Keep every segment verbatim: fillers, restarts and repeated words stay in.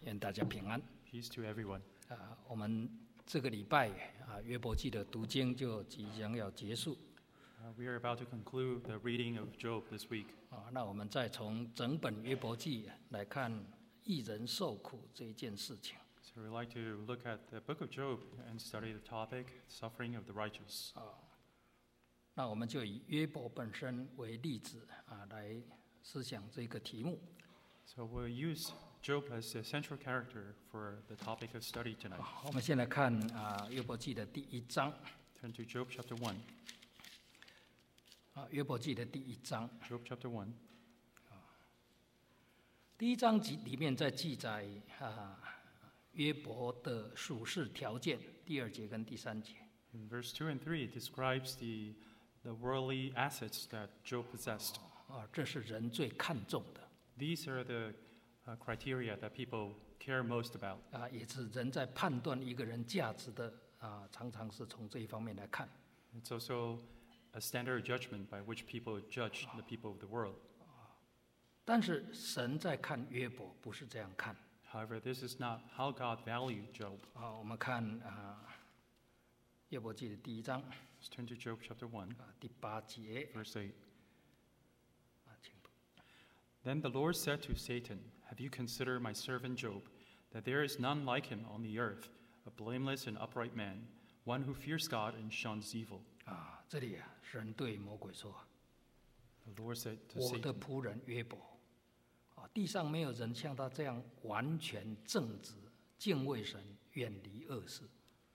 愿大家平安。 Peace to everyone. 啊，我们这个礼拜啊，约伯记的读经就即将要结束。 Uh, we are about to conclude the reading of Job this week. 啊，那我们再从整本约伯记来看义人受苦这一件事情。 So we'd like to look at the book of Job and study the topic, suffering of the righteous. 啊，那我们就以约伯本身为例子啊，来思想这个题目。 So we'll use Job as a central character for the topic of study tonight. 啊我们先来看啊约伯记的第一章。 Turn to Job chapter one. 啊，约伯记的第一章。 Job chapter one. 第一章集里面在记载啊约伯的属世条件，第二节跟第三节。 In verse two and three, it describes the, the worldly assets that Job possessed. 啊，这是人最看重的 These are the uh, criteria that people care most about. 啊，也是人在判断一个人价值的啊，常常是从这一方面来看。 It's also a standard judgment by which people judge the people of the world. 但是神在看约伯不是这样看 However, this is not how God valued Job. 啊。我们看啊约伯记的第一章 Let's turn to Job chapter one, 啊第八节 verse eight. 啊，请读 Then the Lord said to Satan, Have you considered my servant Job, that there is none like him on the earth, a blameless and upright man, one who fears God and shuns evil? 啊，这里啊，神对魔鬼说 The Lord said：“ to 我的 Satan, 仆人约伯，啊，地上没有人像他这样完全正直、敬畏神、远离恶事。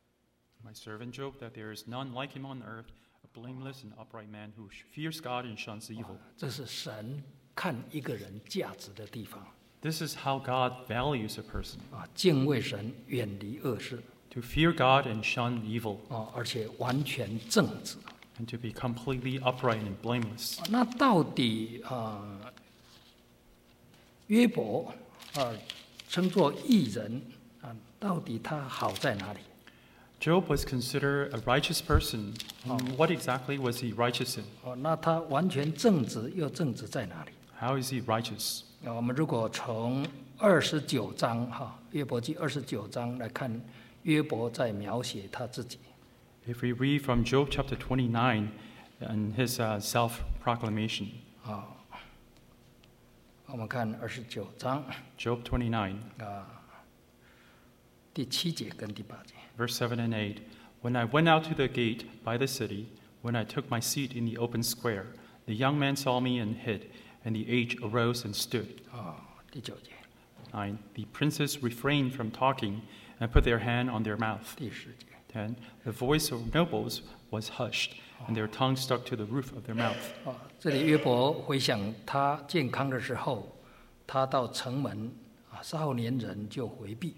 My servant Job, that there is none like him on earth, a blameless and upright man who fears God and shuns evil. ” 这是神看一个人价值的地方 This is how God values a person, 啊，敬畏神，远离恶事 to fear God and shun evil, 啊，而且完全正直。 and to be completely upright and blameless. 啊那到底啊，约伯啊，称作义人啊，到底他好在哪里？ Job was considered a righteous person. And what exactly was he righteous in? 哦，那他完全正直又正直在哪里？ How is he righteous? 啊，我们如果从二十九章哈约伯记二十九章来看，约伯在描写他自己。 If we read from Job chapter twenty-nine and his uh, self-proclamation, 啊，我们看二十九章 Job twenty-nine, 啊第七节跟第八节。 verse seven and eight, When I went out to the gate by the city, when I took my seat in the open square, the young man saw me and hid, and the aged arose and stood. 啊，第九节、 Nine, the princes refrained from talking and put their hand on their mouth. 第十节。 Ten, the voice of nobles was hushed, and their tongue stuck to the roof of their mouth. 啊，这里约伯回想他健康的时候，他到城门啊，少年人就回避。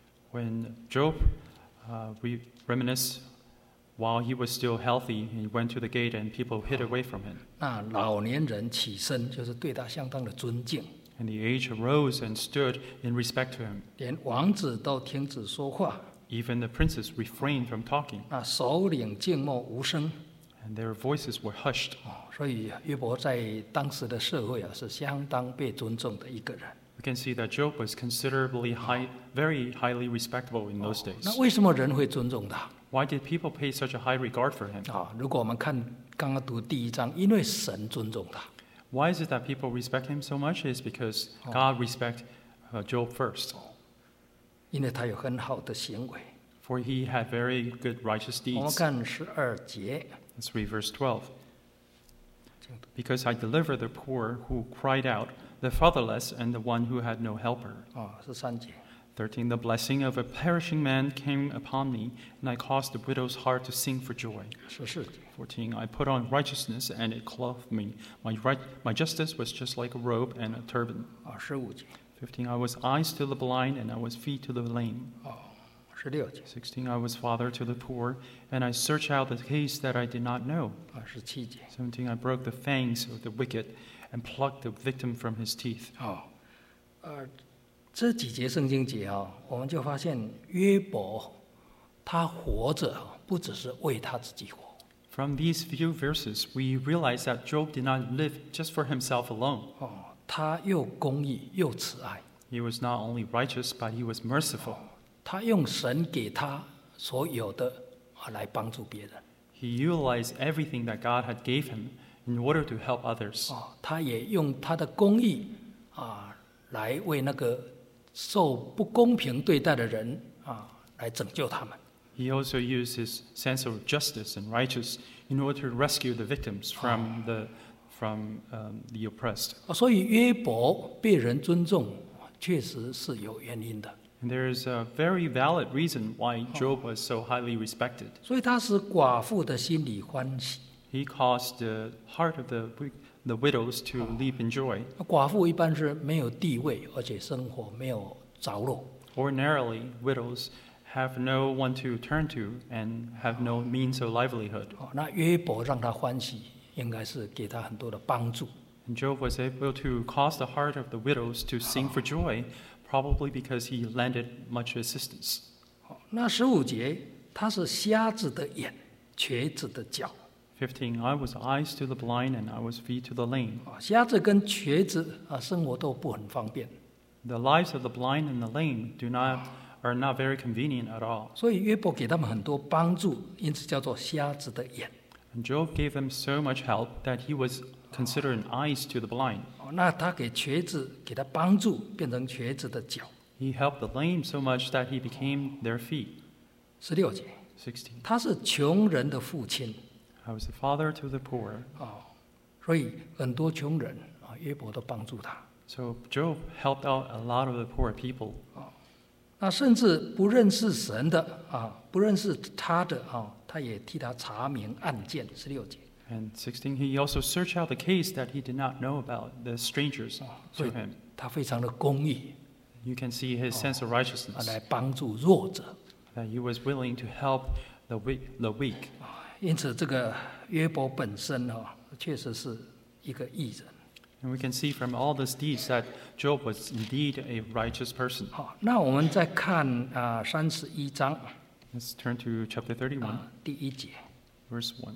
When Job uh, re- reminisced while he was still healthy, he went to the gate and people hid away from him. 那老年人起身，就是对他相当的尊敬， And the aged arose and stood in respect to him. 连王子都停止说话， Even the princes refrained from talking, 那首领静默无声。 and their voices were hushed. 哦，所以约伯在当时的社会啊，是相当被尊重的一个人。 We can see that Job was considerably high, very highly respectable in those days. 那为什么人会尊重他？ Why did people pay such a high regard for him? 啊，如果我们看刚刚读第一章，因为神尊重他。 Why is it that people respect him so much? It's because God respect uh, Job first. 因为他有很好的行为。 For he had very good righteous 我们 deeds. 看十二节， Let's read verse twelve. Because I delivered the poor who cried out, the fatherless and the one who had no helper. 啊，十三节， Thirteen, the blessing of a perishing man came upon me, and I caused the widow's heart to sing for joy. 十四节， Fourteen, I put on righteousness, and it clothed me. My, right, my justice was just like a robe and a turban. 啊，十五节， Fifteen, I was eyes to the blind, and I was feet to the lame. 哦，十六节， Sixteen, I was father to the poor, and I searched out the case that I did not know. 啊，十七节， Seventeen, I broke the fangs of the wicked, and plucked the victim from his teeth. 哦，呃，这几节圣经节啊，我们就发现约伯他活着不只是为他自己活， From these few verses, we realize that Job did not live just for himself alone. 哦，他又公义又慈爱， He was not only righteous, but he was merciful. 他用神给他所有的啊来帮助别人。 He utilized everything that God had gave him in order to help others. 啊，他也用他的公义啊来为那个受不公平对待的人啊来拯救他们。 He also used his sense of justice and righteousness in order to rescue the victims from the from um, the oppressed. 啊，所以约伯被人尊重，确实是有原因的。 And there is a very valid reason why Job was so highly respected. 所以他使寡妇的心里欢喜。 He caused the heart of the wi- the widows to leap in joy. 寡妇一般是没有地位，而且生活没有着落。 Ordinarily, widows have no one to turn to and have no means of livelihood. 哦，那约伯让他欢喜，应该是给他很多的帮助。 And Job was able to cause the heart of the widows to sing for joy, probably because he lended much assistance. 哦，那十五节，他是瞎子的眼，瘸子的脚。 fifteen, I was eyes to the blind and I was feet to the lame. 啊，瞎子跟瘸子啊，生活都不很方便， The lives of the blind and the lame do not are not very convenient at all. 所以约伯给他们很多帮助，因此叫做瞎子的眼。 And Job gave them so much help that he was considered an eyes to the blind. 哦，那他给瘸子给他帮助，变成瘸子的脚。 He helped the lame so much that he became their feet. 十六节， sixteen, 他是穷人的父亲。 I was the father to the poor. 哦，所以很多穷人啊，约伯都帮助他。 So Job helped out a lot of the poor people. 那甚至不认识神的啊，不认识他的啊，他也替他查明案件。十六节， And sixteen, he also searched out the case that he did not know about, the strangers to him. 他非常的公义 You can see his sense of 啊， righteousness, 来帮助弱者。 that he was willing to help the weak. The weak. 因此，这个约伯本身啊，确实是一个义人。 And we can see from all these deeds that Job was indeed a righteous person. 好，那我们再看啊三十一章 Let's turn to chapter thirty-one, 啊第一节。 verse one.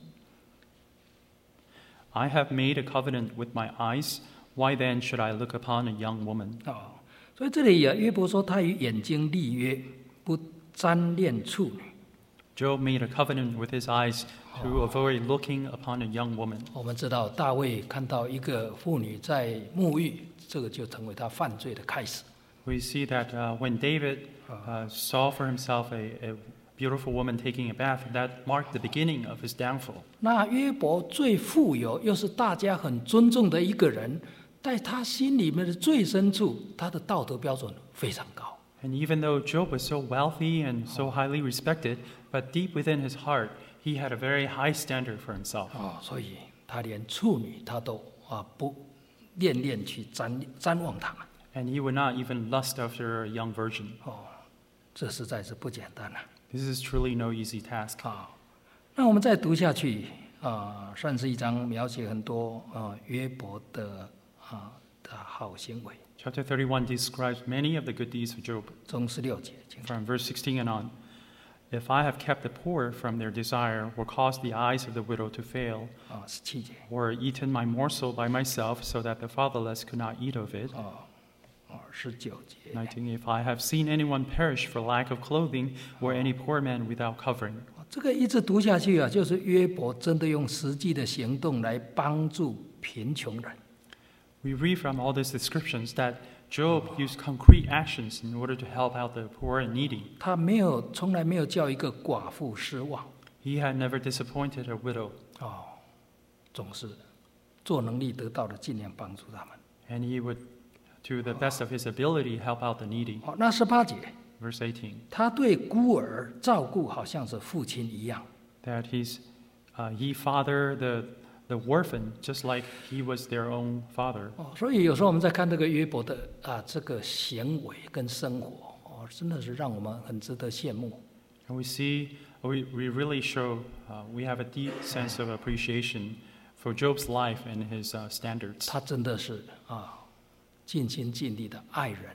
I have made a covenant with my eyes. Why then should I look upon a young woman? 哦，所以这里啊，约伯说他与眼睛立约，不沾恋处女。 Job made a covenant with his eyes to avoid looking upon a young woman. 我们知道大卫看到一个妇女在沐浴，这个就成为他犯罪的开始。 We see that uh, when David uh, saw for himself a, a beautiful woman taking a bath, that marked the beginning of his downfall. 那约伯最富有，又是大家很尊重的一个人，在他心里面的最深处，他的道德标准非常高。 And even though Job was so wealthy and so highly respected, but deep within his heart, he had a very high standard for himself. 哦，所以他连处女他都啊不恋恋去瞻瞻望他们。 And he would not even lust after a young virgin. 哦，这实在是不简单了。 This is truly no easy task. 啊，那我们再读下去啊，三十一章描写很多啊约伯的啊的好行为。 Chapter thirty-one describes many of the good deeds of Job. 从十六节，请说 From verse sixteen and on. If I have kept the poor from their desire, or caused the eyes of the widow to fail, 啊，十七节， or eaten my morsel by myself, so that the fatherless could not eat of it. 啊，啊，十九节， nineteen. If I have seen anyone perish for lack of clothing, or any poor man without covering. 这个一直读下去啊，就是约伯真的用实际的行动来帮助贫穷人。 We read from all these descriptions that Job used concrete actions in order to help out the poor and needy. 他没有，从来没有叫一个寡妇失望。 He had never disappointed a widow, 哦，总是做能力得到的，尽量帮助他们。 and he would, to the best of his ability, help out the needy. 好，那十八节， Verse eighteen. 他对孤儿照顾好像是父亲一样。 That he's, uh, he father the the orphan just like he was their own father. 哦，所以有时候我们在看这个约伯的啊这个行为跟生活，哦，真的是让我们很值得羡慕。 And we see, we, we really show, uh, we have a deep sense of appreciation for Job's life and his uh, standards. 他真的是啊尽心尽力的爱人。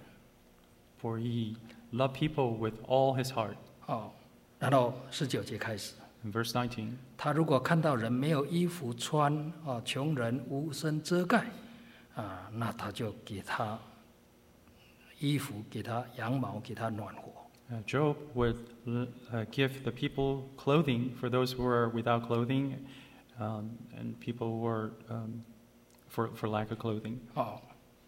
For he loved people with all his heart. 哦，然后十九节开始， In verse nineteen, 他如果看到人没有衣服穿，啊，穷人无身遮盖，啊，那他就给他衣服，给他羊毛，给他暖和。 Uh, Job would uh, give the people clothing for those who were without clothing, um, and people who were um, for for lack of clothing. 哦，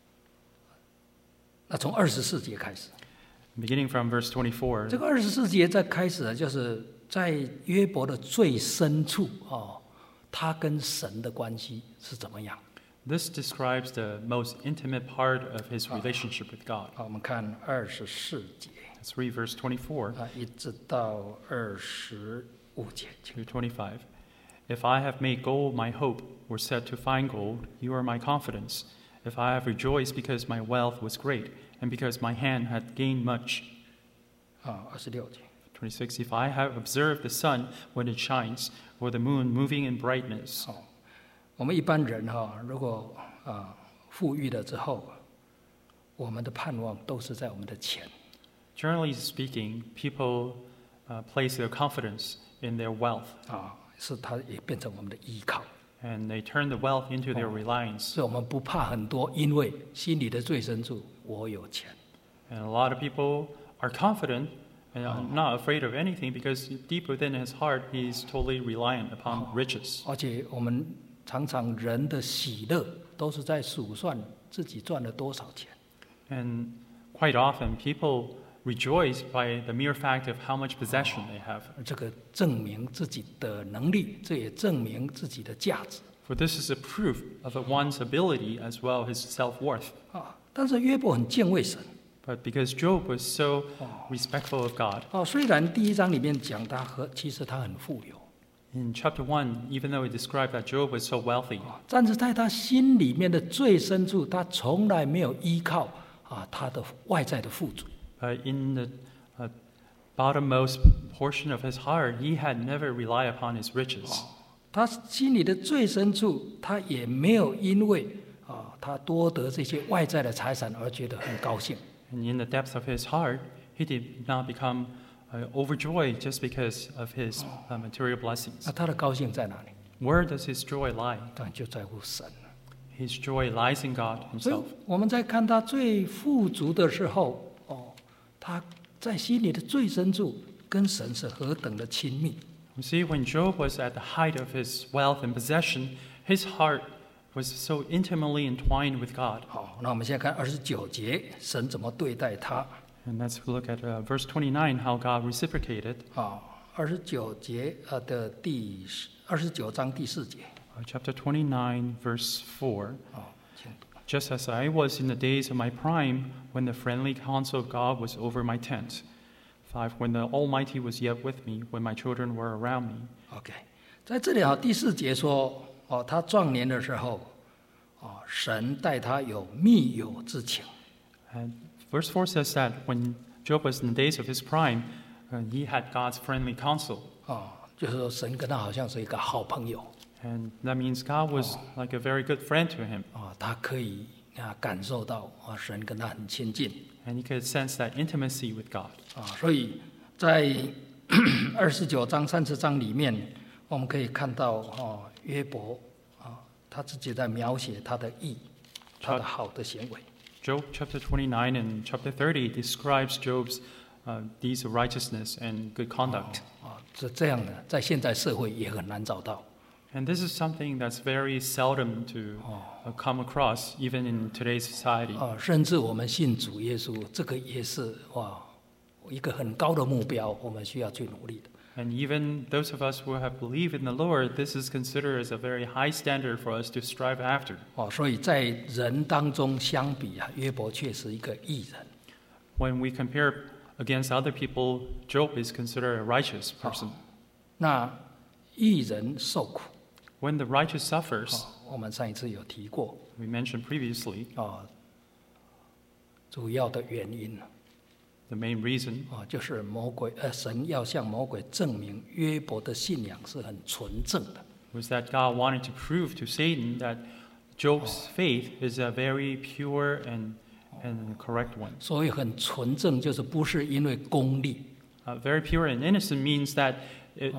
那从二十四节开始， Beginning from verse twenty-four, 这个二十四节在开始呢，就是在约伯的最深处哦，他跟神的关系是怎么样？ this describes the most intimate part of his relationship with God. 好，我们看二十四节 Let's read verse twenty-four 啊，一直到二十五节。 to twenty-five. If I have made gold my hope, or set to find gold, you are my confidence. If I have rejoiced because my wealth was great, and because my hand had gained much. 啊，二十六节。 twenty-six. If I have observed the sun when it shines, or the moon moving in brightness. 哦，我们一般人哈、如果啊富裕了之后，我们的盼望都是在我们的钱。 Generally speaking, people uh, place their confidence in their wealth, 啊，是它也变成我们的依靠， and they turn the wealth into their reliance. 所以我们不怕很多，因为心里的最深处我有钱。 And a lot of people are confident and are not afraid of anything because deep within his heart, he's totally reliant upon riches. 而且我们常常人的喜乐都是在数算自己赚了多少钱。 And quite often, people rejoice by the mere fact of how much possession they have. 这个证明自己的能力，这也证明自己的价值 For this is a proof of one's ability as well as his self-worth. 啊。但是约伯很敬畏神 But because Job was so respectful of God, 哦，虽然第一章里面讲他和其实他很富有， in chapter one, even though it described that Job was so wealthy, 但是在他心里面的最深处，他从来没有依靠啊他的外在的富足。 but in the uh, bottommost portion of his heart, he had never relied upon his riches. 他心里的最深处，他也没有因为啊他多得这些外在的财产而觉得很高兴。 And in the depths of his heart, he did not become uh, overjoyed just because of his uh, material blessings. 那他的高兴在哪里？ Where does his joy lie? 当然就在乎神了。 His joy lies in God 所以 himself. 我们在看他最富足的时候，哦，他在心里的最深处跟神是何等的亲密。 You see, when Job was at the height of his wealth and possession, his heart was so intimately entwined with God. 好，那我们现在看二十九节，神怎么对待他？ And let's look at uh, verse twenty-nine, how God reciprocated. 啊，二十九节呃的第二十九章第四节。 Uh, chapter twenty-nine, verse four. 啊，请读。 Just as I was in the days of my prime, when the friendly counsel of God was over my tent. Five, when the Almighty was yet with me, when my children were around me. OK，在这里啊，第四节说，哦，他壮年的时候，哦，神待他有密友之情。 And verse four says that when Job was in the days of his prime, uh, he had God's friendly counsel. 哦，就是说神跟他好像是一个好朋友。 And that means God was like a very good friend to him. 啊，他可以啊感受到啊神跟他很亲近 And he could sense that intimacy with God. 啊，所以在二十九章、三十章里面，我们可以看到哦约伯啊他自己在描写他的义，他的好的行为。 Job chapter twenty-nine and chapter thirty describes Job's uh, deeds of righteousness and good conduct. 啊，这这样的在现在社会也很难找到。 And this is something that's very seldom to uh, come across, even in today's society. 啊，甚至我们信主耶稣，这个也是哇一个很高的目标，我们需要去努力的。 And even those of us who have believed in the Lord, this is considered as a very high standard for us to strive after. 哦，所以在人当中相比啊，约伯却是一个义人。 When we compare against other people, Job is considered a righteous person. 那义人受苦， When the righteous suffers, 哦，我们上一次有提过 we mentioned previously, 啊，主要的原因 the main reason 啊，就是魔鬼呃，神要向魔鬼证明约伯的信仰是很纯正的。 was that God wanted to prove to Satan that Job's faith is a very pure and, and correct one. 所以很纯正，就是不是因为功利 Uh, very pure and innocent means that it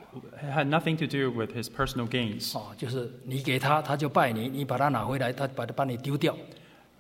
had nothing to do with his personal gains. 啊，就是你给他，他就拜你；你把他拿回来，他把他把你丢掉。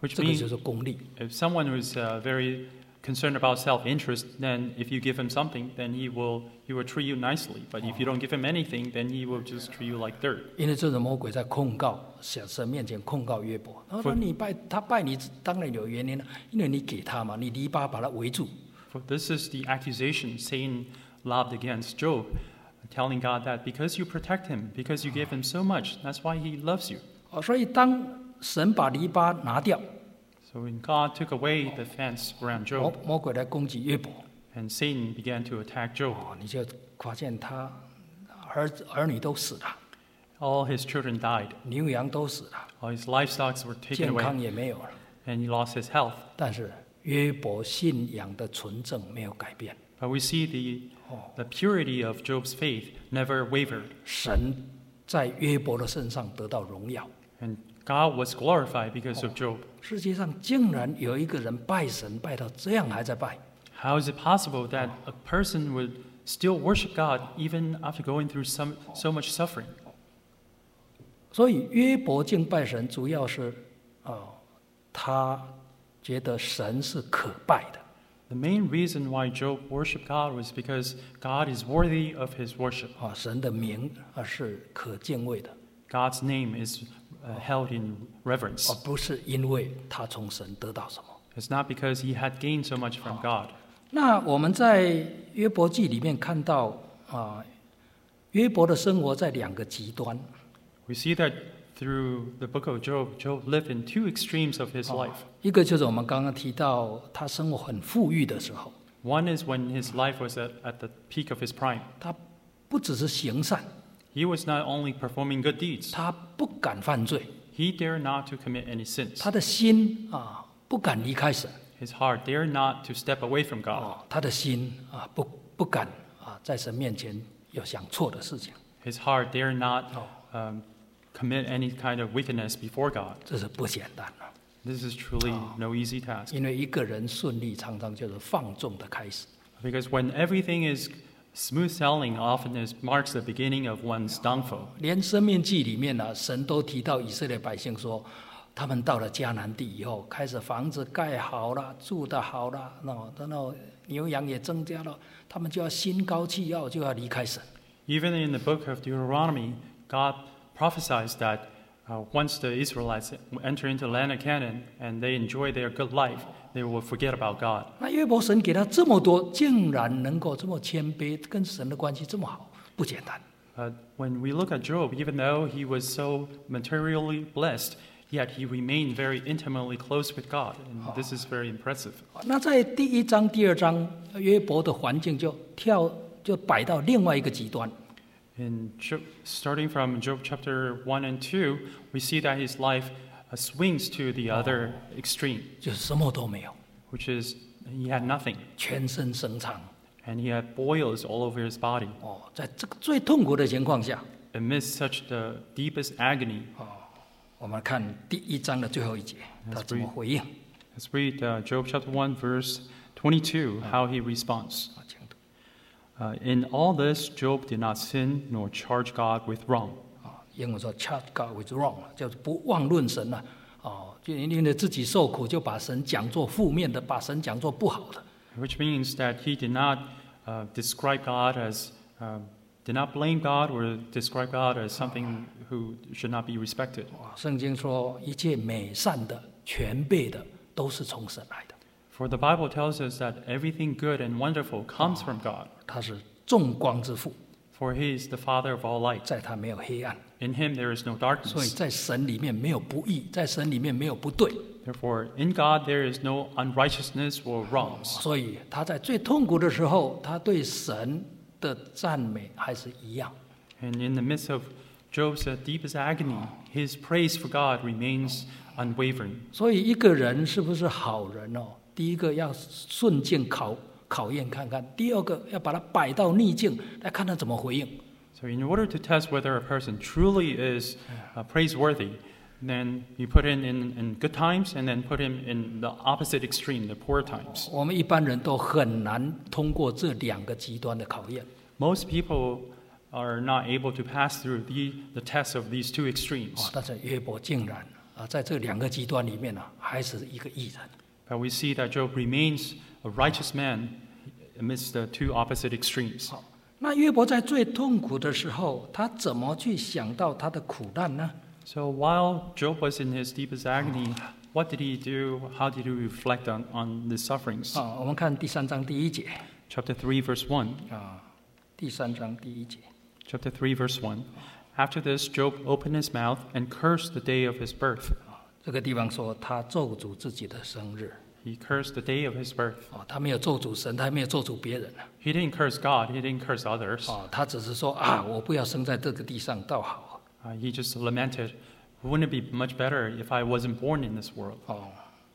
Which 这个 means 就是功利。 if someone who's uh, very concerned about self-interest, then if you give him something, then he will he will treat you nicely. But if you don't give him anything, then he will just treat you like dirt. 因为这种魔鬼在控告神神面前控告约伯，他说 For- 你拜他拜你当然有原因了，因为你给他嘛，你篱笆把他围住。 For this is the accusation Satan lobbed against Job, telling God that because you protect him, because you give him so much, that's why he loves you. 哦，所以当神把篱笆拿掉， So when God took away the fence around 魔 Job, 魔鬼来攻击约伯， and Satan began to attack Job, 哦，你就发现他儿子儿女都死了， all his children died. 牛羊都死了， All his livestock were taken 健康 away, 也没有了。 and he lost his health. 但是约伯信仰的纯正没有改变， But we see the, the purity of Job's faith never wavered, 神在约伯的身上得到荣耀。 and God was glorified because of Job. 世界上竟然有一个人拜神拜到这样还在拜， How is it possible that a person would still worship God even after going through some, so much suffering? 所以约伯敬拜神，主要是啊、他觉得神是可拜的。 The main reason why Job worshiped God was because God is worthy of his worship. 啊，神的名啊是可敬畏的， God's name is uh, held in reverence. 而不是因为他从神得到什么。 It's not because he had gained so much from God. 那我们在约伯记里面看到啊，约伯的生活在两个极端。 We see that through the book of Job, Job lived in two extremes of his life. 一个就是我们刚刚提到他生活很富裕的时候， One is when his life was at, at the peak of his prime. 他不只是行善， He was not only performing good deeds, 他不敢犯罪， he dared not to commit any sins. 他的心啊不敢离开神。 His heart dared not to step away from God. 哦，他的心啊不不敢啊在神面前有想错的事情， His heart dared not um, commit any kind of wickedness before God. 这是不简单的。 This is truly no easy task. 因为一个人顺利，常常就是放纵的开始。 Because when everything is smooth sailing, often is marks the beginning of one's downfall. 连生命记里面呢、神都提到以色列百姓说，他们到了迦南地以后，开始房子盖好了，住得好了，那然后牛羊也增加了，他们就要心高气傲，就要离开神。 Even in the book of Deuteronomy, God prophesies that uh, once the Israelites enter into the land of Canaan and they enjoy their good life, they will forget about God. 那约伯神给他这么多，竟然能够这么谦卑，跟神的关系这么好，不简单。 Uh, when we look at Job, even though he was so materially blessed, yet he remained very intimately close with God, and this is very impressive. 那在第一章、第二章，约伯的环境就跳就摆到另外一个极端。 In Job, starting from Job chapter one and two, we see that his life uh, swings to the other extreme, 就是什么都没有， which is he had nothing, 全身生疮。 and he had boils all over his body. 哦，在这个最痛苦的情况下， Amidst such the deepest agony, 我们看第一章的最后一节，他怎么回应？ let's read uh, Job chapter one, verse twenty-two, how he responds. 啊，请读 Uh, in all this, Job did not sin nor charge God with wrong. 啊，英文说 “charge God with wrong”，就是不妄论神了。哦，就因为自己受苦，就把神讲作负面的，把神讲作不好的。 Which means that he did not uh, describe God as, um, did not blame God or describe God as something who should not be respected. 啊，圣经说一切美善的、全备的，都是从神来的。 For the Bible tells us that everything good and wonderful comes from God. 他是众光之父， For he is the Father of all light. 在他没有黑暗， In him there is no 所以 darkness. 在神里面没有不义，在神里面没有不对。 Therefore, in God there is no unrighteousness or wrongs. 所以他在最痛苦的时候，他对神的赞美还是一样。 And in the midst of Job's uh, deepest agony, his praise for God remains unwavering. 所以一个人是不是好人哦？第一个要顺境考考验看看，第二个要把它摆到逆境来看他怎么回应。 So in order to test whether a person truly is uh, praiseworthy, then you put him in, in good times and then put him in the opposite extreme, the poor times. 我们一般人都很难通过这两个极端的考验。 Most people are not able to pass through the, the test of these two 哦 extremes. 但是约伯竟然啊啊，在这两个极端里面呢、啊，还是一个义人。 But we see that Job remains a righteous man amidst the two opposite extremes. 好，那约伯在最痛苦的时候，他怎么去想到他的苦难呢？ So while Job was in his deepest agony, what did he do? How did he reflect on, on the sufferings? 啊，我们看第三章第一节 Chapter three, verse one. 啊，第三章第一节。 Chapter three, verse one. After this, Job opened his mouth and cursed the day of his birth. 这个地方说他咒诅自己的生日 He cursed the day of his birth. 啊，他没有咒诅神，他没有咒诅别人 He didn't curse God, he didn't curse others. 啊，他只是说啊，我不要生在这个地上倒好 Uh, he just lamented, wouldn't it be much better if I wasn't born in this world? 哦。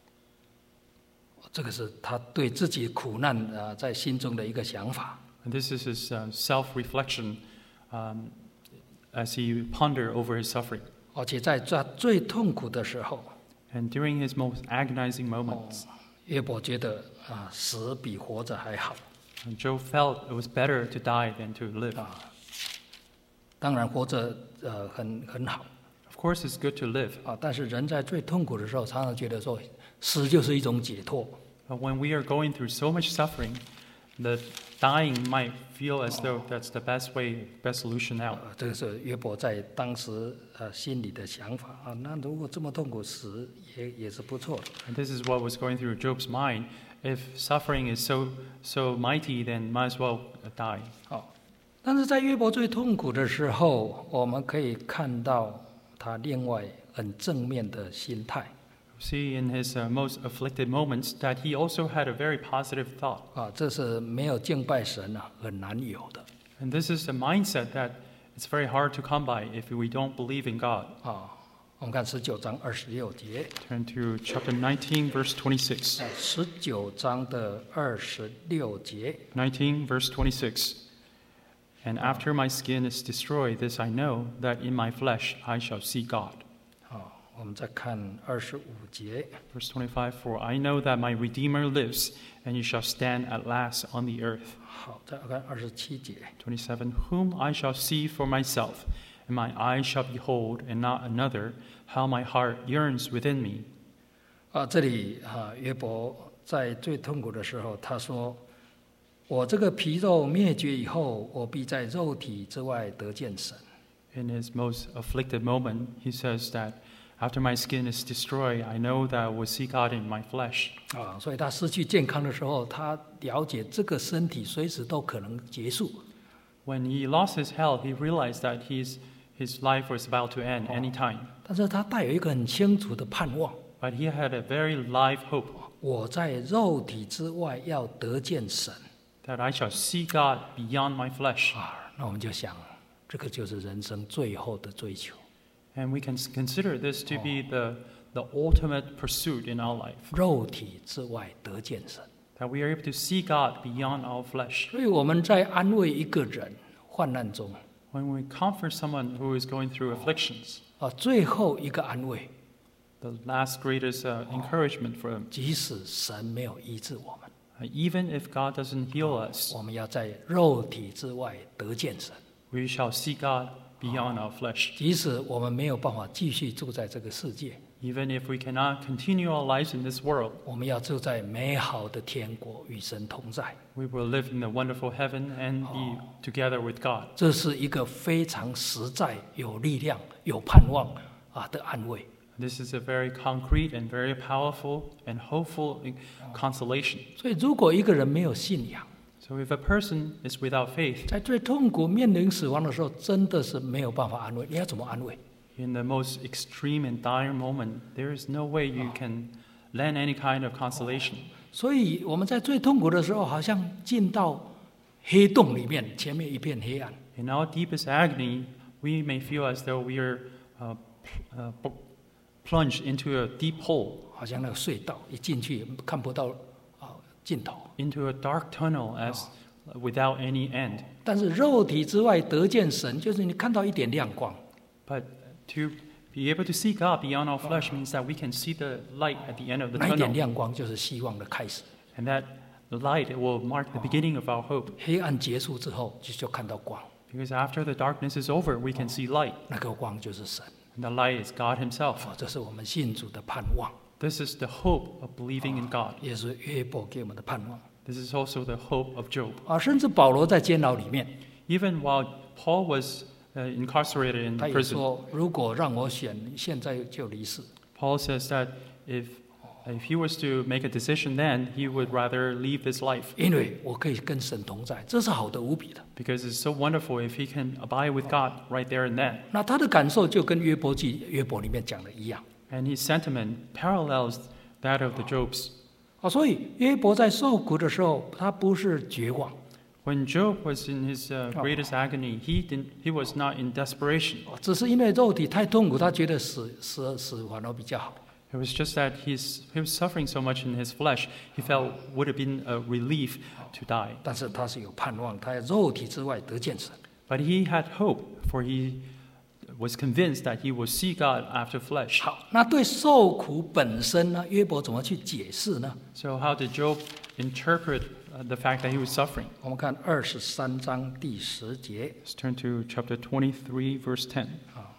这个是他对自己苦难啊在心中的一个想法。 And this is his uh, self-reflection um, as he pondered over his suffering. 而且在他最痛苦的时候， And during his most agonizing 哦 moments, 约伯觉得啊，死比活着还好 and Job felt it was better to die than to live. 啊。当然活着呃很很好 Of course, it's good to live. 啊，但是人在最痛苦的时候，常常觉得说死就是一种解脱 But when we are going through so much suffering, the dying might feel as though that's the best way, best solution 啊 out. 这个是约伯在当时呃心里的想法啊。那如果这么痛苦，死也也是不错的。 And this is what was going through Job's mind. If suffering is so so mighty, then might as well die. 好，但是在约伯最痛苦的时候，我们可以看到他另外很正面的心态 See in his uh, most afflicted moments that he also had a very positive thought. 啊，这是没有敬拜神啊很难有的 And this is a mindset that it's very hard to come by if we don't believe in God. 啊。我们看十九章二十六节， Turn to chapter nineteen, verse twenty-six. 啊，十九章的二十六节 nineteen, verse twenty-six. And after my skin is destroyed, this I know, that in my flesh I shall see God. 啊，我们再看二十五节 Verse twenty-five, For I know that my Redeemer lives, and he shall stand at last on the earth. 好，再看二十七节 twenty-seven, Whom I shall see for myself, and my eyes shall behold, and not another, how my heart yearns within me. 啊，这里啊，约伯在最痛苦的时候，他说：“我这个皮肉灭绝以后，我必在肉体之外得见神。” In his most afflicted moment, he says that after my skin is destroyed, I know that I will see God in my flesh. 啊，所以他失去健康的时候，他了解这个身体随时都可能结束。 When he lost his health, he realized that his, his life was about to end any time. 但是他带有一个很清楚的盼望： But he had a very live hope 我在肉体之外要得见神。 that I shall see God beyond my flesh. 啊，那我们就想，这个就是人生最后的追求。 And we can s- consider this to be the, the ultimate pursuit in our life, 肉体之外得见神。 that we are able to see God beyond our flesh. 所以我们在安慰一个人患难中， When we comfort someone who is going through afflictions, 啊，最后一个安慰， the last greatest uh, encouragement for them, 即使神没有医治我们， uh, even if God doesn't heal us, 我们要在肉体之外得见神。 we shall see God beyond our flesh. 即使我们没有办法继续住在这个世界， Even if we cannot continue our lives in this world, 我们要住在美好的天国，与神同在。 we will live in the wonderful heaven and be together with God. 这是一个非常实在、有力量、有盼望啊的安慰。 This is a very concrete and very powerful and hopeful consolation. 所以，如果一个人没有信仰， So if a person is without faith, 在最痛苦、面临死亡的时候，真的是没有办法安慰。你要怎么安慰？ in the most extreme and dire moment, there is no way you can lend any kind of consolation. 所以我们在最痛苦的时候，好像进到黑洞里面，前面一片黑暗。 In our deepest agony, we may feel as though we are uh, uh, p- plunged into a deep hole, 好像那个隧道一进去看不到啊尽头。 into a dark tunnel as without any end. 但是肉体之外得见神，就是你看到一点亮光。 But to be able to see God beyond our flesh means that we can see the light at the end of the 那一点 tunnel. 亮光就是希望的开始。 And that the light will mark the beginning of our hope. 黑暗结束之后，就就看到光， Because after the darkness is over, we can see light. 那个光就是神。 And the light is God himself. 哦，这是我们信主的盼望， This is the hope of believing in God. 也是约伯给我们的盼望 This is also the hope of Job. 啊。甚至保罗在监牢里面， Even while Paul was uh, incarcerated in 他也 prison, 说：“如果让我选，现在就离世。 Paul says that if if he was to make a decision then, he would rather leave this life 因为我可以跟神同在，这是好的无比的。 because it's so wonderful if he can abide with God right there and then. 那他的感受就跟约伯记约伯里面讲的一样 And his sentiment parallels that of the Job's. 啊。所以约伯在受苦的时候，他不是绝望， When Job was in his uh, greatest agony, he didn't, he was not in desperation. 只是因为肉体太痛苦，他觉得死死死反而比较好。 It was just that he's, he was suffering so much in his flesh, he felt would have been a relief to die. 但是他是有盼望，他在肉体之外得见神。 But he had hope, for he was convinced that he would see God after flesh. 好，那对受苦本身呢，约伯怎么去解释呢？ So how did Job interpret uh, the fact that he was suffering? 我们看二十三章第十节， Let's turn to chapter twenty-three, verse ten.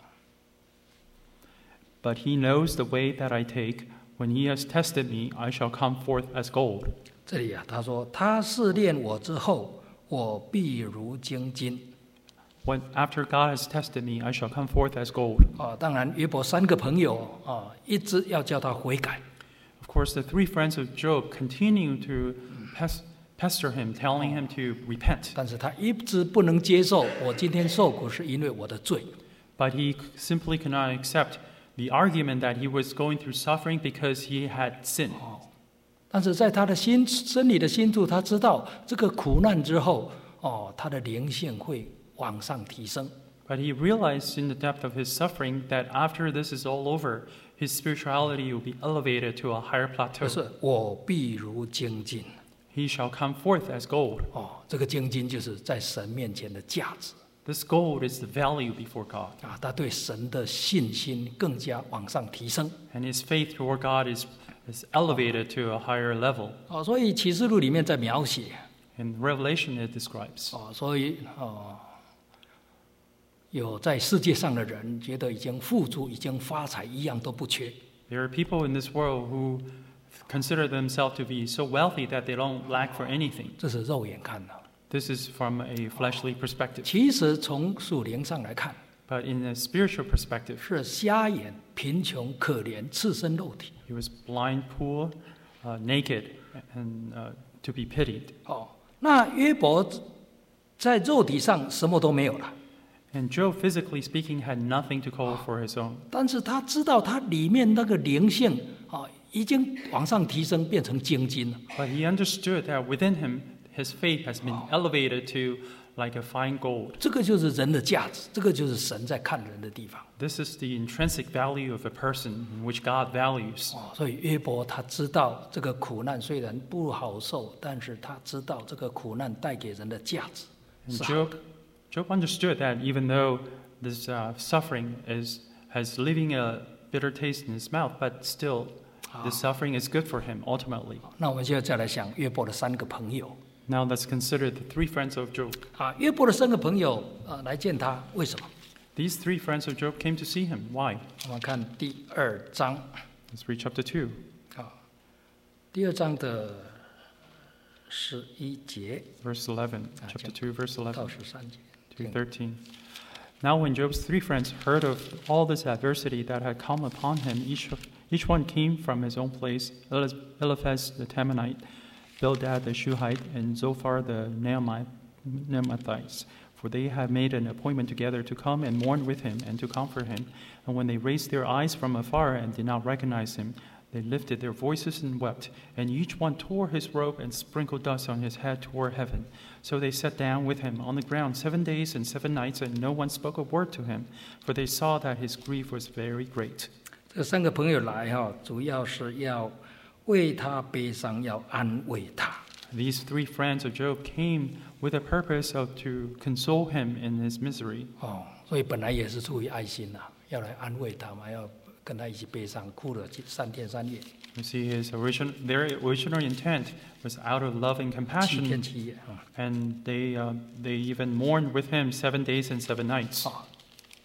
But he knows the way that I take. When he has tested me, I shall come forth as gold. 这里啊，他说他试炼我之后，我必如精金。 When after God has tested me, I shall come forth as gold. 啊，当然约伯三个朋友啊，一直要叫他悔改。 Of course, the three friends of Job continue to pes- pester him, telling him to repent. 但是他一直不能接受，我今天受苦是因为我的罪。 But he simply cannot accept the argument that he was going through suffering because he had sinned. 但是在他的心真理的深处，他知道这个苦难之后，哦，他的灵性会往上提升。 But he realized in the depth of his suffering that after this is all over, his spirituality will be elevated to a higher 就 plateau. 是我必如精金。 He shall come forth as gold. 哦，这个精金就是在神面前的价值 This gold is the value before God. 啊，他对神的信心更加往上提升。 And his faith toward God is, is elevated to a higher level. 哦，所以启示录里面在描写 In Revelation, it describes 哦，所以哦，有在世界上的人觉得已经富足、已经发财，一样都不缺。 there are people in this world who consider themselves to be so wealthy that they don't lack for anything. 这是肉眼看的。 This is from a fleshly perspective. 其实从属灵上来看， But in a spiritual perspective, 是瞎眼、贫穷、可怜、赤身肉体。 he was blind, poor, uh, naked, and uh, to be pitied. 哦，那约伯在肉体上什么都没有了， And Job, physically speaking, had nothing to call for his own. 但是他知道他里面那个灵性啊，已经往上提升，变成精金了。 But he understood that within him, his faith has been elevated to like a fine gold. 这个就是人的价值，这个就是神在看人的地方。 This is the intrinsic value of a person in which God values. 哦，所以约伯他知道这个苦难虽然不好受，但是他知道这个苦难带给人的价值 And 是好 Job, 的。 Job understood that even though this uh, suffering is has leaving a bitter taste in his mouth, but still, this suffering is good for him ultimately. 那我们现在再来想约伯的三个朋友 Now let's consider the three friends of Job. 啊，约伯的三个朋友啊来见他，为什么？ These three friends of Job came to see him. Why? 我们看第二章 Let's read chapter two. 啊，第二章的十一节 Verse eleven, Ah, chapter chap- two, verse 到 eleven 十三节。 to thirteen. Now, when Job's three friends heard of all this adversity that had come upon him, each, of, each one came from his own place: Eliz- Eliphaz the Temanite, Bildad the Shuhite, and Zophar the Naamath- Naamathite. For they had made an appointment together to come and mourn with him and to comfort him. And when they raised their eyes from afar and did not recognize him, they lifted their voices and wept, and each one tore his robe and sprinkled dust on his head toward heaven. So they sat down with him on the ground seven days and seven nights, and no one spoke a word to him, for they saw that his grief was very great. 这三个朋友来哈，主要是要为他悲伤，要安慰他。 These three friends of Job came with a purpose of to console him in his misery. 哦，所以本来也是出于爱心呐、要来安慰他嘛，要跟他一起悲伤，哭了三天三夜， You see, his original, their original intent was out of love and 七天 compassion, 七夜啊。 and they, uh, they even mourned with him seven days and seven nights. 啊，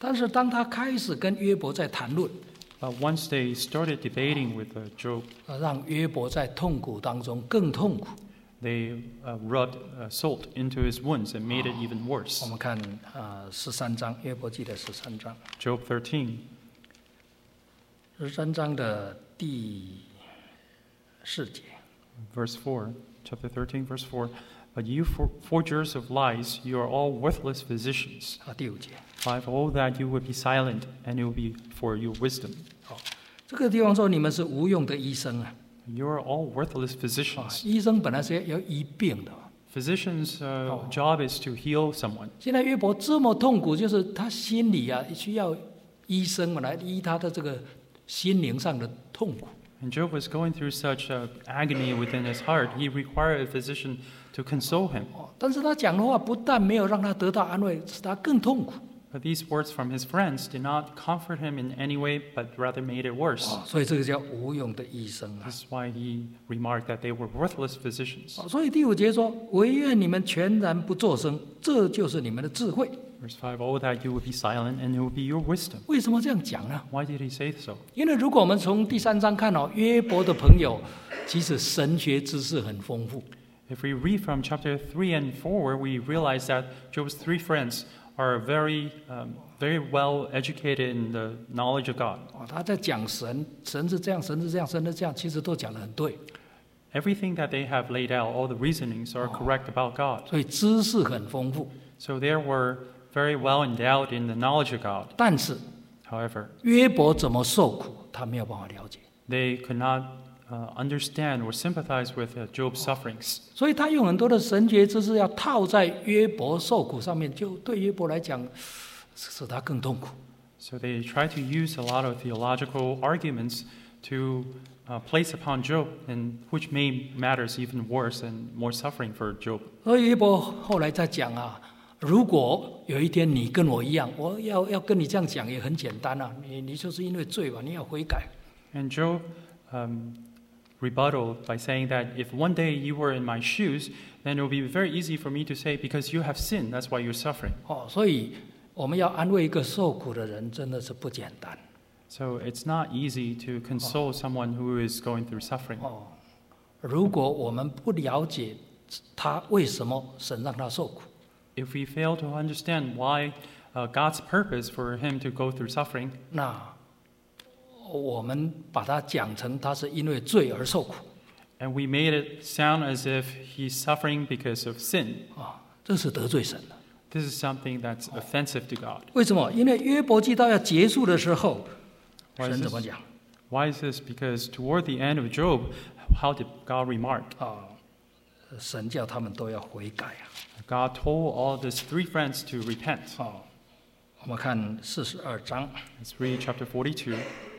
但是当他开始跟约伯在谈论， But once they started debating with uh, Job, 呃让约伯在痛苦当中更痛苦。 they uh, rubbed uh, salt into his wounds and made it even 我 worse. 们看啊十三章约伯记的十三章， Job thirteen, 十三章的第四节。 verse four, chapter thirteen, verse four. But you for- forgers of lies, you are all worthless physicians. 啊，第五节， Five, oh, that you would be silent, and it will be for your wisdom. 这个地方说你们是无用的医生啊， You are all worthless 啊 physicians. 医生本来是要医病的， Physicians' uh, Oh. job is to heal someone. 现在约伯这么痛苦，就是他心里啊需要医生嘛来医他的这个心灵上的痛苦。 And Job was going through such uh, agony within his heart, he required a physician to console him. 哦，但是他讲的话不但没有让他得到安慰，使他更痛苦。 But these words from his friends did not comfort him in any way, but rather made it worse. 哦，所以这个叫无用的医生啊。 This is why he remarked that they were worthless physicians. 哦，所以第五节说：“唯愿你们全然不作声，这就是你们的智慧。 Verse five, oh, that you would be silent, and it would be your wisdom. ” 为什么这样讲呢？ Why did he say so? 因为如果我们从第三章看哦，约伯的朋友其实神学知识很丰富。 If we read from chapter three and forward, we realize that Job's three friends are very, um, very well educated in the knowledge of God. 哦，他在讲神，神是这样，神是这样，神是这样，其实都讲得很对， Everything that they have laid out, all the reasonings are correct about God. 所以知识很丰富。 So they were very well endowed in the knowledge of God. 但是 However, 约伯怎么受苦，他没有办法了解， they could not uh, understand or sympathize with uh, Job's sufferings. 所以他用很多的神学知识要套在约伯受苦上面，就对约伯来讲，使他更痛苦。 So they tried to use a lot of theological arguments to uh, place upon Job, and which made matters even worse and more suffering for Job. 所以约伯后来在讲啊，如果有一天你跟我一样，我要要跟你这样讲也很简单啊，你你就是因为罪吧，你要悔改。 And Job um, rebutted by saying that if one day you were in my shoes, then it would be very easy for me to say, because you have sinned, that's why you're suffering. 哦，所以我们要安慰一个受苦的人，真的是不简单。 So it's not easy to console someone who is going through suffering. 哦，如果我们不了解他为什么神让他受苦， If we fail to understand why uh, God's purpose for him to go through suffering, 那我们把它讲成他是因为罪而受苦 and we made it sound as if he's suffering because of sin, 啊，这是得罪神的。 this is something that's offensive to God. 为什么？因为约伯记到要结束的时候， Why 神 is 怎么 this? 讲 Why is this? Because toward the end of Job, how did God remark? 啊？神叫他们都要悔改啊！ God told all of his three friends to repent. 哦，我们看四十二章 Let's read chapter forty-two,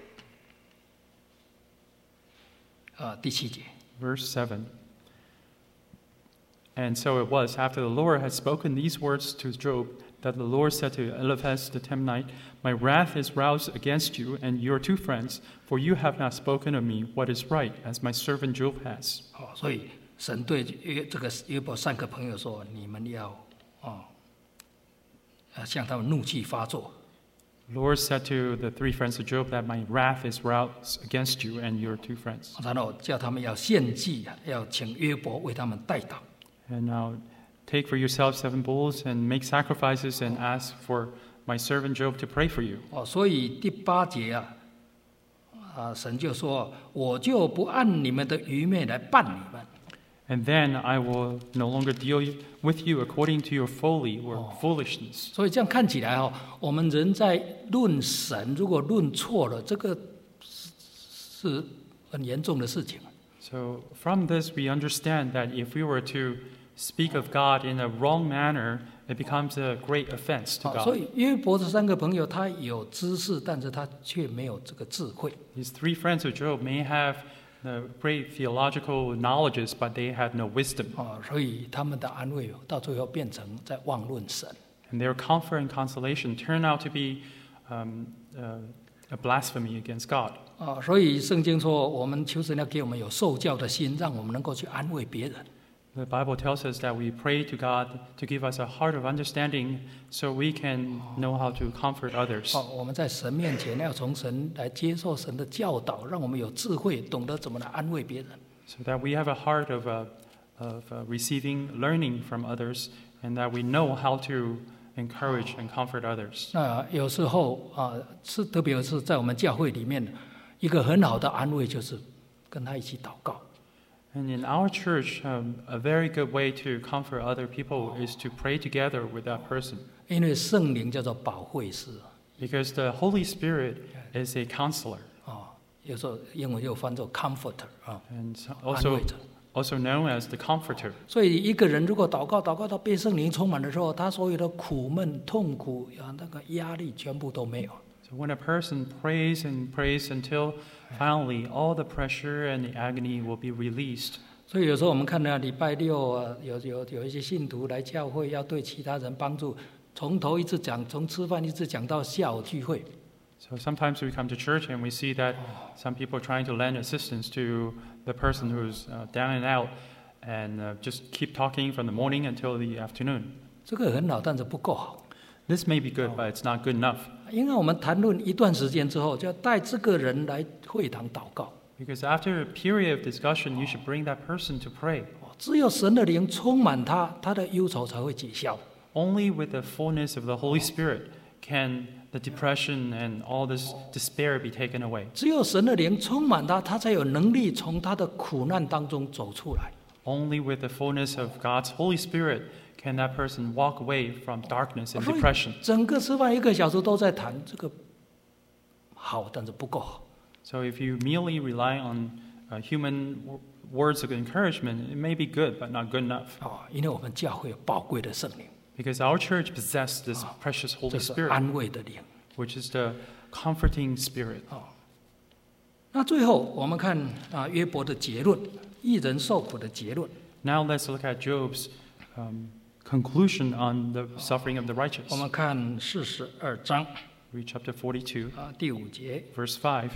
啊第七节。 verse seven. And so it was, after the Lord had spoken these words to Job, that the Lord said to Eliphaz the Temanite, My wrath is roused against you and your two friends, for you have not spoken of me what is right, as my servant Job has. 哦，所以神对约这个约伯三个朋友说：“你们要哦，呃，向他们怒气发作， Lord said to the three friends of Job that my wrath is roused against you and your two friends. 然后叫他们要献祭，要请约伯为他们代祷。 And now take for yourself seven bulls and make sacrifices and ask for my servant Job to pray for you. ” 哦，所以第八节啊，啊，神就说：“我就不按你们的愚昧来办你们。” And then I will no longer deal with you according to your folly or foolishness. 所以这样看起来哦，我们人在论神，如果论错了，这个是是很严重的事情。 So from this we understand that if we were to speak of God in a wrong manner, it becomes a great offense to 啊，所 God. 以约伯这三个朋友，他有知识，但是他却没有这个智慧。 His three friends of Job may have the great theological knowledges, but they had no wisdom. 啊，所以他们的安慰到最后变成在妄论神。 And their comfort and consolation turn out to be um, uh, a blasphemy against God. 啊，所以圣经说，我们求神要给我们有受教的心，让我们能够去安慰别人。 The Bible tells us that we pray to God to give us a heart of understanding so we can know how to comfort others. 哦，我们在神面前要从神来接受神的教导，让我们有智慧，懂得怎么来安慰别人。 So that we have a heart of, uh, of uh, receiving, learning from others, and that we know how to encourage and comfort others. 那有时候啊，是特别是在我们教会里面，一个很好的安慰就是跟他一起祷告。 And in our church, um, a very good way to comfort other people is to pray together with that person. 因为圣灵叫做保惠师 Because the Holy Spirit is a counselor, 啊，有时候英文又翻作 comforter 啊， and 安 also, 慰者。 also known as the comforter. 所以一个人如果祷告祷告到被圣灵充满的时候，他所有的苦闷、痛苦啊，那个压力全部都没有。 So when a person prays and prays until finally all the pressure and the agony will be released. 所以有时候我们看到礼拜六啊，有有有一些信徒来教会，要对其他人帮助，从头一直讲，从吃饭一直讲到下午聚会。 So sometimes we come to church and we see that some people are trying to lend assistance to the person who's uh, down and out, and uh, just keep talking from the morning until the afternoon. 这个很好，但是不够好， This may be good, but it's not good enough. 因为我们谈论一段时间之后，就要带这个人来会堂祷告。 Because after a period of discussion, you should bring that person to pray. 只有神的灵充满他，他的忧愁才会解消。 Only with the fullness of the Holy Spirit can the depression and all this despair be taken away. 只有神的灵充满他，他才有能力从他的苦难当中走出来。 Only with the fullness of God's Holy Spirit can that person walk away from darkness and 所以 depression. 整个吃饭一个小时都在谈这个好，但是不够好。 So if you merely rely on uh, human w- words of encouragement, it may be good, but not good enough. 啊，因为我们教会有宝贵的圣灵， Because our church possesses this precious 这 Holy 是 Spirit, 安慰的灵。 which is the comforting spirit. 那最后我们看啊约伯的结论，一人受苦的结论。 Now let's look at Job's um, conclusion on the suffering of the 我 righteous. 们看四十二章 Read chapter forty-two, 啊第五节， verse five.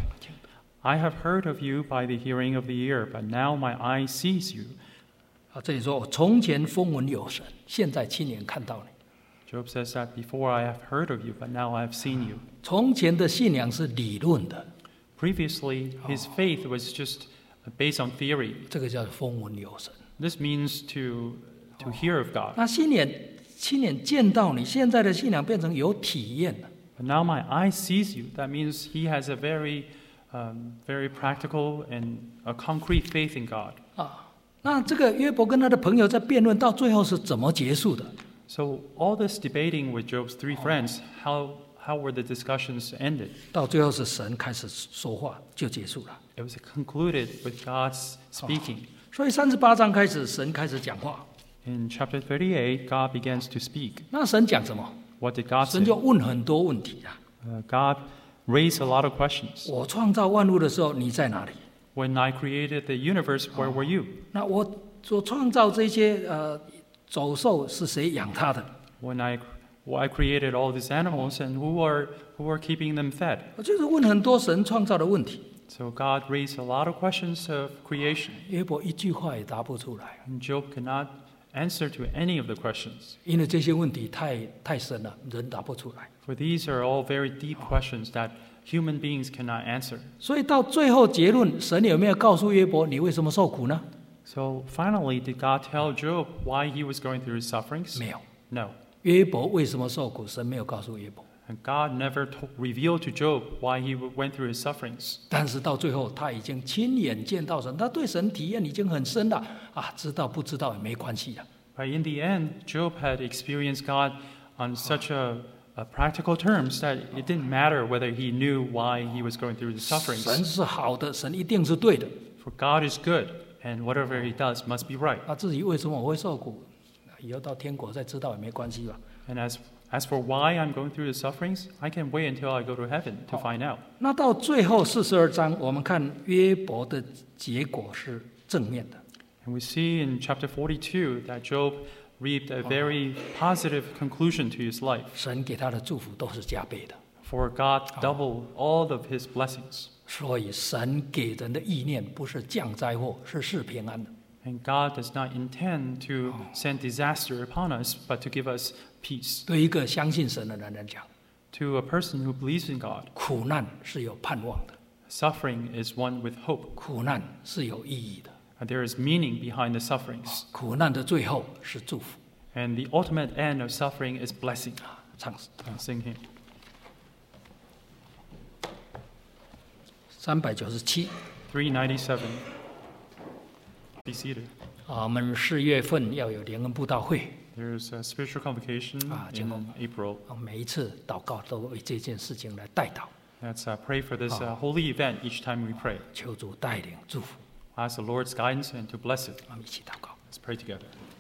I have heard of you by the hearing of the ear, but now my eye sees you. 啊这里说我从前风闻有神，现在亲眼看到你。 Job says that before I have heard of you, but now I have seen you. 从前的信仰是理论的， Previously, his faith was just based on theory. 这个叫风闻有神。 This means to, to hear of God. 那亲眼亲眼见到你，现在的信仰变成有体验了。 But now my eye sees you. That means he has a very, um, very practical and a concrete faith in God. 啊，那这个约伯跟他的朋友在辩论到最后是怎么结束的？ So all this debating with Job's three friends, how, how were the discussions ended? 到最后是神开始说话就结束了。 It was concluded with God's speaking. 所以三十八章开始，神开始讲话。 In chapter thirty-eight, God begins to speak. 那神讲什么？ What did God 神 say? 就问很多问题啊。 Uh, God raised a lot of questions. 我创造万物的时候，你在哪里？ When I created the universe, where were you? 那我所创造这些呃走兽是谁养它的？ When I, well, I created all these animals, and who are, who are keeping them fed? 我就是问很多神创造的问题。 So God raised a lot of questions of creation, 约伯一句话也答不出来， and Job cannot answer to any of the questions. 因为这些问题太太深了，人答不出来。 For these are all very deep questions that human beings cannot answer. 所以到最后结论，神有没有告诉约伯你为什么受苦呢？ So finally, did God tell Job why he was going through his sufferings? 没有。 No. 约伯为什么受苦？神没有告诉约伯。 And God never to- revealed to Job why he went through his sufferings. 但是到最后，他已经亲眼见到神，他对神体验已经很深了啊，知道不知道也没关系了。 But in the end, Job had experienced God on such a, a practical terms that it didn't matter whether he knew why he was going through the 神 sufferings. 是好的，神一定是对的。 For God is good, and whatever he does must be right. 那至于为什么我会受苦，以后到天国再知道也没关系吧。 And as, as for why I'm going through the sufferings, I can wait until I go to heaven to find out. 那到最后四十二章，我们看约伯的结果是正面的。 And we see in chapter forty-two that Job reaped a very positive conclusion to his life. 神给他的祝福都是加倍的， For God doubled all of his blessings. 所以神给人的意念不是降灾祸，是是平安的。 And God does not intend to send disaster upon us, but to give us peace. 对一个相信神的人来讲， To a person who believes in God, 苦难是有盼望的， suffering is one with hope. 苦难是有意义的， And there is meaning behind the sufferings. 苦难的最后是祝福。 And the ultimate end of suffering is blessing. 唱 Uh, sing hymn. 三百九十七 three ninety-seven. Be seated. 啊，我们四月份要有联恩布道会 There's a spiritual convocation Ah, in Jingle. April. 啊，每一次祷告都为这件事情来代祷， Let's uh, pray for this uh, holy event each time we pray. 求主带领祝福。 Ask the Lord's guidance and to bless it. 我们一起祷告。 Let's pray together.